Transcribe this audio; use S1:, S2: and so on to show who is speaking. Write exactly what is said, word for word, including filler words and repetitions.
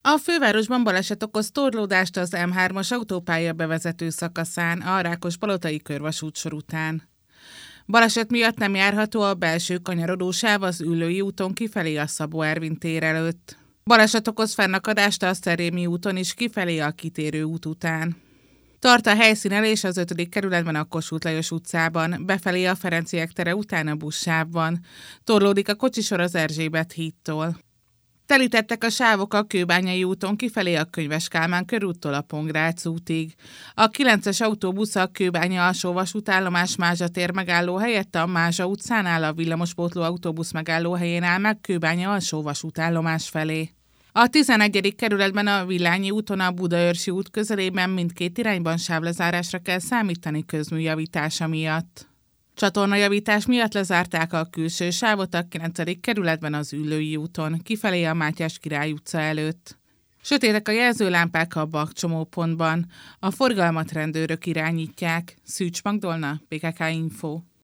S1: A fővárosban baleset okoz torlódást az M hármas autópálya bevezető szakaszán, a Rákospalotai körvasútsor után. Baleset miatt nem járható a belső kanyarodósáv az Üllői úton kifelé a Szabó Ervin tér előtt. Baleset okoz fennakadást a Szerémi úton is kifelé a kitérő út után. Tart a helyszínelés az ötödik kerületben a Kossuth Lajos utcában, befelé a Ferenciek tere után a buszsávban. Torlódik a kocsisor az Erzsébet hídtól. Telítettek a sávok a Kőbányai úton kifelé a Könyves Kálmán körúttól a Pongrác útig. A kilences autóbusz a Kőbánya alsó vasútállomás Mázsa tér megálló helyett a Mázsa utcánál a villamospótló autóbusz megálló helyén áll meg Kőbánya alsó vasútállomás felé. A tizenegyedik kerületben a Villányi úton a Budaörsi út közelében mindkét irányban sávlezárásra kell számítani közműjavítása miatt. Csatornajavítás miatt lezárták a külső sávot a kilencedik kerületben az Üllői úton, kifelé a Mátyás Király utca előtt. Sötétek a jelzőlámpák a bakcsomópontban, a forgalmat rendőrök irányítják. Szűcs Magdolna, bé ká ká Info.